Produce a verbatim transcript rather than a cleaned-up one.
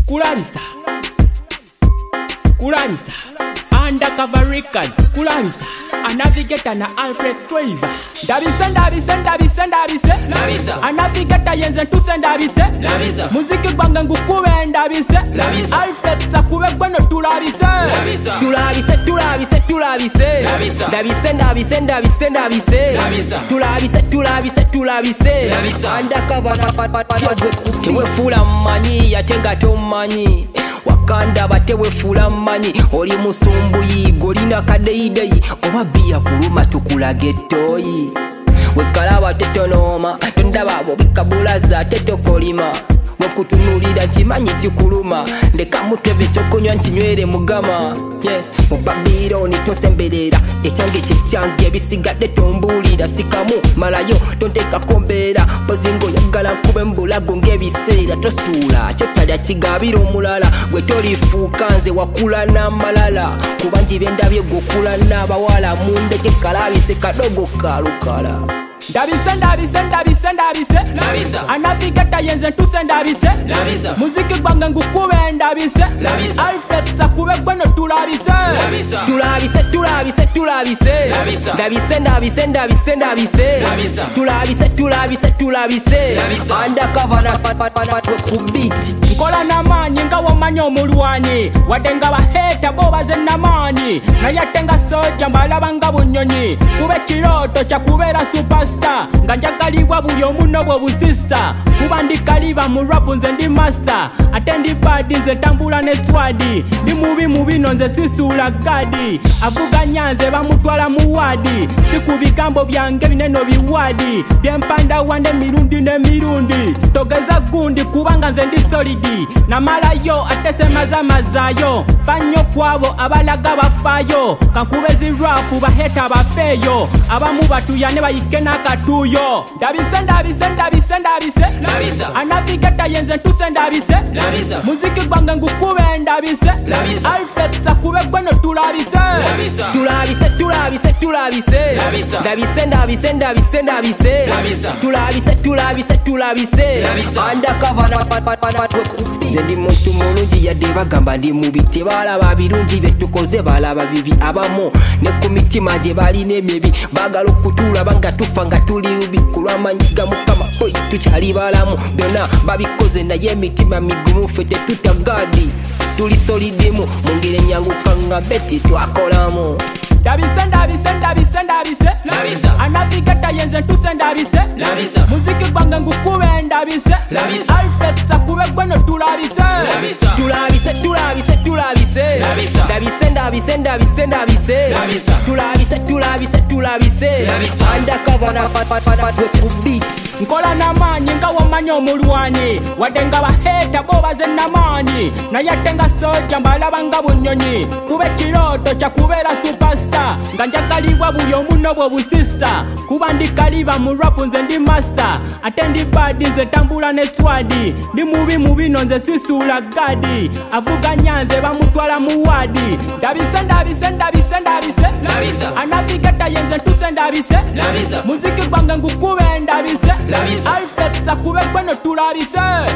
Kulabisa Kulabisa Undercover Records Kulabisa A navigator na Alfred Straver Ndabise ndabise ndabise ndabise Labisa A navigator yenze ntuse ndabise Labisa Muziki gwange ngukube ndabise Labisa Alfred zakube gweno tulabise Labisa Tulabise tulabise tulabise Labisa Ndabise ndabise ndabise ndabise Labisa Tulabise tulabise tulabise Labisa Undercover Tewefula mmanyi yatenga tomanyi Wakanda batewefula mmanyi oli musumbuyi golina kadeideyi oba bia kuluma tukulage toyi wekalaba tetonoma tondaba bobikabulaza tetokolima wekutunulira nkimanyi kikuluma ndeka mutebe kyokunywa nkinywere mugama yeah. Mu Babiloni tosemberera ekyange kyekyange ebisigadde tombulira sikamu malayo tontekako mbeera pozingo yagala nkube mbulago ng'ebiseera tosuula kyotalya kigabira omulala gwe tolifuuka nze wakula n'amalala kuba njibe ndabye gwokula n'abawala mundeke kalabise kadogo kalukala Ndabise ndabise ndabise ndabise Labisa A navigator yenze ntuse ndabise Labisa Muziki gwange ngukube ndabise Labisa Alfred zakube gweno tulabise Labisa Tulabise tulabise tulabise Labisa Ndabise ndabise ndabise ndabise Labisa Tulabise tulabise tulabise Labisa Undercover na kubiti Nkola namanyi nga wamanya omulwanyi wadde nga baheta bo baze namanyi nayate nga soja mbalaba nga bunyonyi kube kiroto kyakubeera superstar nga njagalibwa buli omuno bwe busista kuba ndikaliba mu rapu nze ndi master ate ndi badi nze tambula ne swadi ndi mubi mu bino nze sisuula gadi avuganya nze bamutwala mu wadi si ku bigambo byange bineno biwadi byempanda wande mirundi ne mirundi togeza gundi kubanga nze ndi solid namalayo ate semaza mazayo fanyo kwabo abalaga bafayo kankubezi rap baheta bafeyo abamu batuyane bayike n'akatuyo ndabise ndabise ndabise ndabise Labisa A navigator yenze ntuse ndabise Labisa Muziki gwange ngukube ndabise Labisa Alfred zakube gweno tulabise Labisa Tulabise tulabise tulabise Labisa Ndabise ndabise ndabise ndabise Labisa Tulabise tulabise tulabise Labisa Undercover na Nze ndi muntu mulungi yadde bagamba ndi mubi tebalaba birungi byetukoze balaba bibi abamu ne ku mitima gye balina emibi bagala okutuula banga tufa nga tuli lubi kulwamanyiga mukama boy tukyali balamu byonna babikoze naye emitima migumu ffe tetutagadi tuli solidimu mu ngeri enyanguka nga beti twakolamu Ndabise ndabise ndabise ndabise Labisa A navigator yenze ntuse ndabise Labisa Muziki gwange ngukube ndabise Labisa Alfred zakube gweno tulabise Labisa Tulabise tulabise tulabise Labisa Ndabise ndabise ndabise ndabise Labisa Tulabise tulabise tulabise Labisa Undercover na kubiti Nkola namanyi nga wamanya omulwanyi wadde nga baheta bo baze namanyi nayate nga soja mbalaba nga bunyonyi kube kiroto kyakubeera superstar nga njagalibwa buli omuno bwe busista kuba ndikaliba mu rapu nze ndi master ate ndi badi nze tambula ne swadi ndi mubi mu bino nze sisuula gadi avuganya nze bamutwala mu wadi ndabise ndabise ndabise ndabise Labisa A navigator yenze ntuse ndabise Labisa Muziki gwange ngukube ndabise Labisa Alfred zakube gweno tulabise